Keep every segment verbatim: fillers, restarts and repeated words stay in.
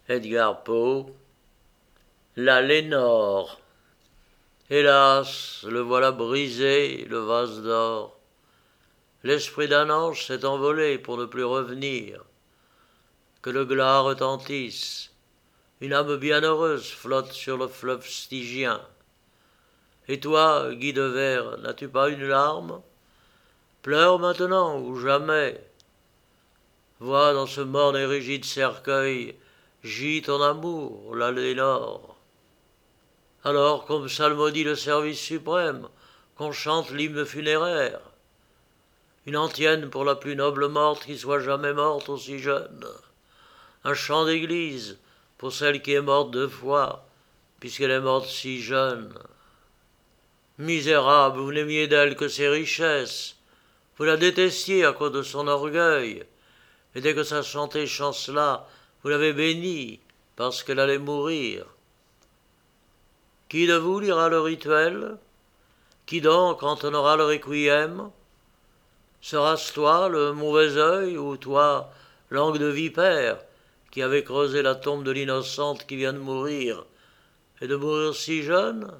Edgar Poe, la Lénore. Hélas, le voilà brisé, le vase d'or. L'esprit d'un ange s'est envolé pour ne plus revenir. Que le glas retentisse. Une âme bienheureuse flotte sur le fleuve stygien. Et toi, Guy de Verre, n'as-tu pas une larme? Pleure maintenant ou jamais. Vois dans ce morne et rigide cercueil gît ton amour, la Lénore. Alors, comme psalmodie le service suprême, qu'on chante l'hymne funéraire, une antienne pour la plus noble morte qui soit jamais morte aussi jeune, un chant d'église pour celle qui est morte deux fois, puisqu'elle est morte si jeune. Misérable, vous n'aimiez d'elle que ses richesses, vous la détestiez à cause de son orgueil, et dès que sa santé chancela, vous l'avez bénie parce qu'elle allait mourir. Qui de vous lira le rituel? Qui donc entonnera le requiem? Sera-ce toi le mauvais œil ou toi, langue de vipère, qui avait creusé la tombe de l'innocente qui vient de mourir, et de mourir si jeune?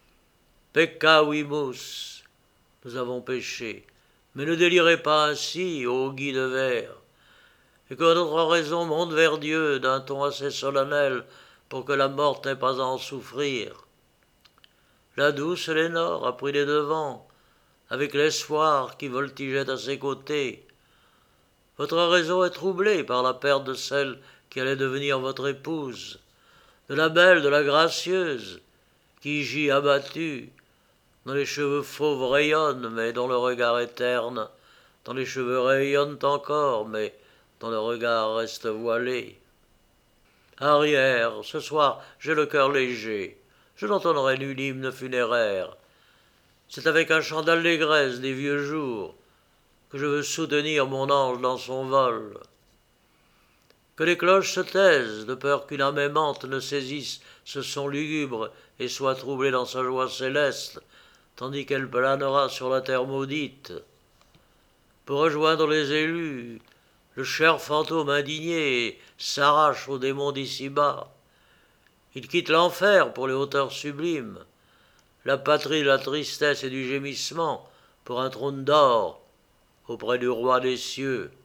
Peccavimus, nous avons péché, mais ne délirez pas ainsi, ô Guy de Verre, et que notre raison monte vers Dieu d'un ton assez solennel pour que la morte n'ait pas à en souffrir. La douce Lénore a pris les devants, avec l'espoir qui voltigeait à ses côtés. Votre raison est troublée par la perte de celle qui allait devenir votre épouse, de la belle, de la gracieuse, qui gît abattue, dont les cheveux fauves rayonnent, mais dont le regard est terne, dont les cheveux rayonnent encore, mais dont le regard reste voilé. Arrière, ce soir j'ai le cœur léger, je n'entendrai nul hymne funéraire. C'est avec un chant d'allégresse des vieux jours que je veux soutenir mon ange dans son vol. Que les cloches se taisent, de peur qu'une âme aimante ne saisisse ce son lugubre et soit troublée dans sa joie céleste, tandis qu'elle planera sur la terre maudite. Pour rejoindre les élus, le cher fantôme indigné s'arrache aux démons d'ici-bas. Il quitte l'enfer pour les hauteurs sublimes, la patrie de la tristesse et du gémissement pour un trône d'or auprès du roi des cieux.